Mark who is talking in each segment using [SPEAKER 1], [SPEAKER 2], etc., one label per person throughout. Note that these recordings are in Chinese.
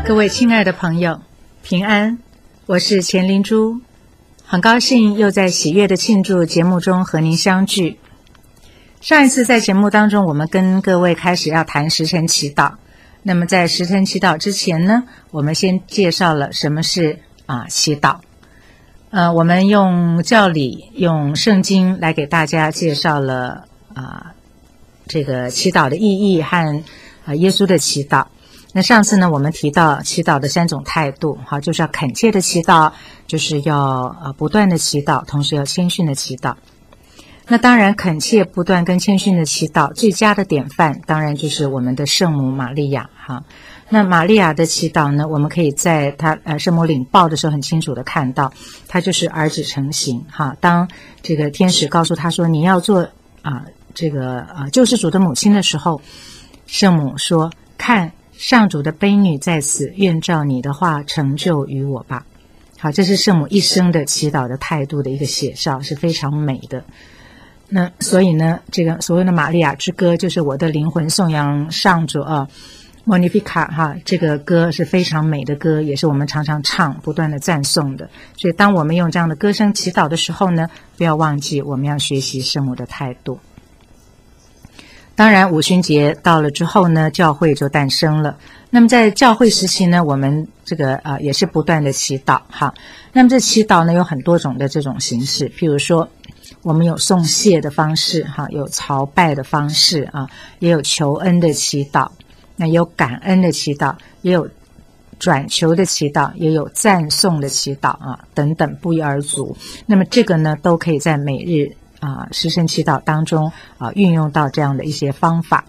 [SPEAKER 1] 各位亲爱的朋友，平安，我是钱灵珠，很高兴又在喜悦的庆祝节目中和您相聚。上一次在节目当中，我们跟各位开始要谈时辰祈祷。那么在时辰祈祷之前呢，我们先介绍了什么是祈祷。我们用教理、用圣经来给大家介绍了这个祈祷的意义和耶稣的祈祷。那上次呢，我们提到祈祷的3种态度，就是要恳切的祈祷，就是要不断的祈祷，同时要谦逊的祈祷。那当然，恳切不断跟谦逊的祈祷，最佳的典范当然就是我们的圣母玛利亚哈。那玛利亚的祈祷呢，我们可以在她圣母领报的时候很清楚的看到，她就是儿子成形哈。当这个天使告诉她说你要做救世主的母亲的时候，圣母说：看，上主的悲女在此，愿照你的话成就于我吧。好，这是圣母一生的祈祷的态度的一个写照，是非常美的。那所以呢，这个所谓的玛利亚之歌，就是我的灵魂颂扬上主Magnificat 哈，这个歌是非常美的歌，也是我们常常唱，不断的赞颂的。所以当我们用这样的歌声祈祷的时候呢，不要忘记我们要学习圣母的态度。当然五旬节到了之后呢，教会就诞生了。那么在教会时期呢，我们这个也是不断的祈祷哈。那么这祈祷呢有很多种的这种形式，譬如说我们有颂谢的方式哈，有朝拜的方式也有求恩的祈祷，那也有感恩的祈祷，也有转求的祈祷，也有赞颂的祈祷等等不一而足。那么这个呢都可以在每日时辰祈祷当中运用到这样的一些方法。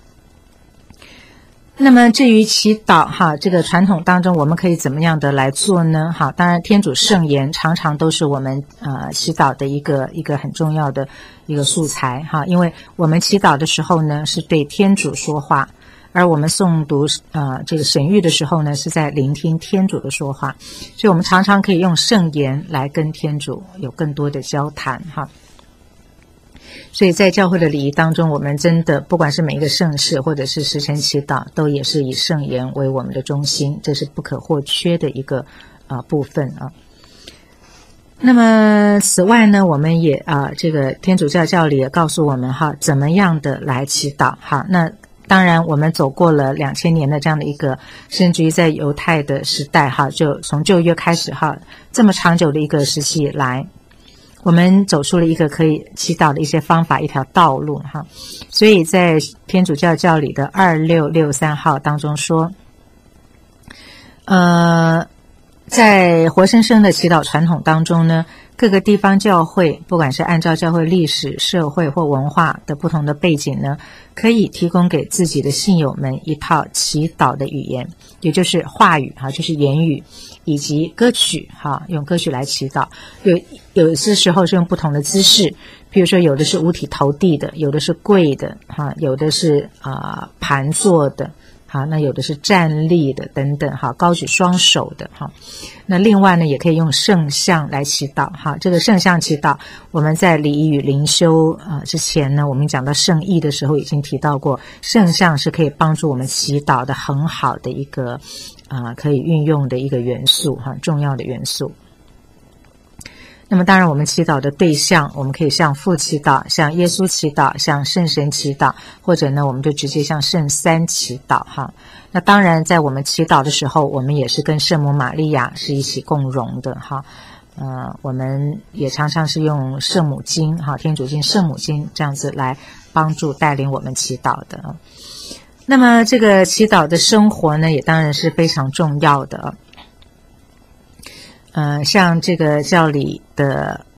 [SPEAKER 1] 那么至于祈祷这个传统当中我们可以怎么样的来做呢？当然天主圣言常常都是我们祈祷的一个很重要的一个素材因为我们祈祷的时候呢是对天主说话，而我们诵读这个神谕的时候呢是在聆听天主的说话，所以我们常常可以用圣言来跟天主有更多的交谈所以在教会的礼仪当中，我们真的不管是每一个圣事或者是时辰祈祷，都也是以圣言为我们的中心，这是不可或缺的一个部分那么此外呢，我们也这个天主教教理也告诉我们怎么样的来祈祷那当然我们走过了2000年的这样的一个，甚至于在犹太的时代就从旧约开始这么长久的一个时期以来，我们走出了一个可以祈祷的一些方法，一条道路所以在天主教教理的2663号当中说在活生生的祈祷传统当中呢，各个地方教会不管是按照教会历史、社会或文化的不同的背景呢，可以提供给自己的信友们一套祈祷的语言，也就是话语就是言语，以及歌曲用歌曲来祈祷。有些时候是用不同的姿势，比如说有的是五体投地的，有的是跪的有的是盘坐的那有的是站立的等等高举双手的那另外呢也可以用圣像来祈祷这个圣像祈祷我们在礼仪与灵修之前呢，我们讲到圣意的时候已经提到过，圣像是可以帮助我们祈祷的很好的一个可以运用的一个元素重要的元素。那么当然我们祈祷的对象，我们可以向父祈祷，向耶稣祈祷，向圣神祈祷，或者呢我们就直接向圣三祈祷那当然在我们祈祷的时候，我们也是跟圣母玛利亚是一起共融的我们也常常是用圣母经天主经、圣母经这样子来帮助带领我们祈祷的那么这个祈祷的生活呢也当然是非常重要的像这个教理的